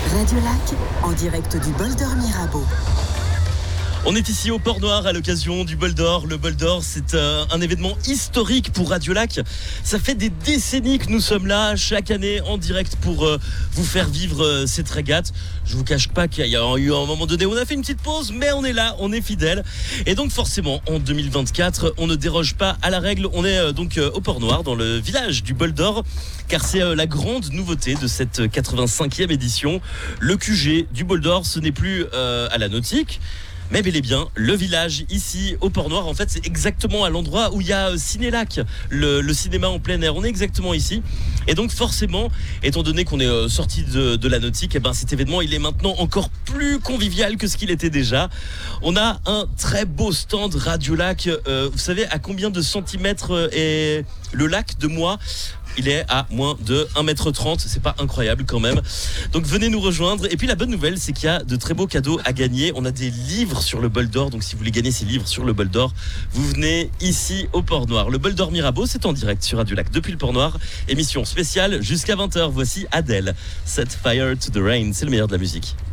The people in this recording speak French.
Radio Lac, en direct du Bol d'Or Mirabeau. On est ici au Port-Noir à l'occasion du Bol d'Or. Le Bol d'Or, c'est un événement historique pour Radio Lac. Ça fait des décennies que nous sommes là, chaque année en direct pour vous faire vivre cette régate. Je vous cache pas qu'il y a eu un moment donné où on a fait une petite pause, mais on est là, on est fidèles. Et donc forcément, en 2024, on ne déroge pas à la règle. On est donc au Port-Noir, dans le village du Bol d'Or, car c'est la grande nouveauté de cette 85e édition. Le QG du Bol d'Or, ce n'est plus à la nautique, mais bel et bien le village ici au Port-Noir. En fait, c'est exactement à l'endroit où il y a Ciné-Lac, le cinéma en plein air. On est exactement ici. Et donc forcément, étant donné qu'on est sorti de la nautique, eh ben, cet événement il est maintenant encore plus convivial que ce qu'il était déjà. On a un très beau stand Radio Lac. Vous savez à combien de centimètres est le lac de moi? Il est à moins de 1,30 m, c'est pas incroyable quand même. Donc venez nous rejoindre. Et puis la bonne nouvelle, c'est qu'il y a de très beaux cadeaux à gagner. On a des livres sur le Bol d'Or, donc si vous voulez gagner ces livres sur le Bol d'Or, vous venez ici au Port-Noir. Le Bol d'Or Mirabeau, c'est en direct sur Radio Lac depuis le Port-Noir. Émission spéciale jusqu'à 20h. Voici Adèle, Set Fire to the Rain. C'est le meilleur de la musique.